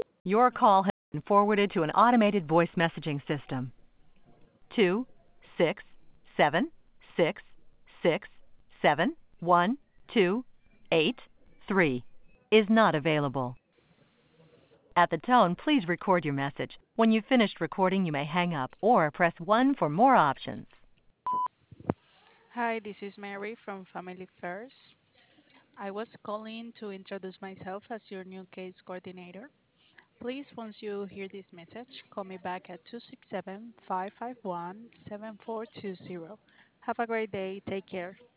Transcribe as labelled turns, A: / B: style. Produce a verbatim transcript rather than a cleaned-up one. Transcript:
A: Your call has been forwarded to an automated voice messaging system. Two six seven six six seven one two eight three is not available. At the tone, please record your message. When you've finished recording, you may hang up or press one for more options.
B: Hi, this is Mary from Family First. I was calling to introduce myself as your new case coordinator. Please, once you hear this message, call me back at two six seven, five five one, seven four two zero. Have a great day. Take care.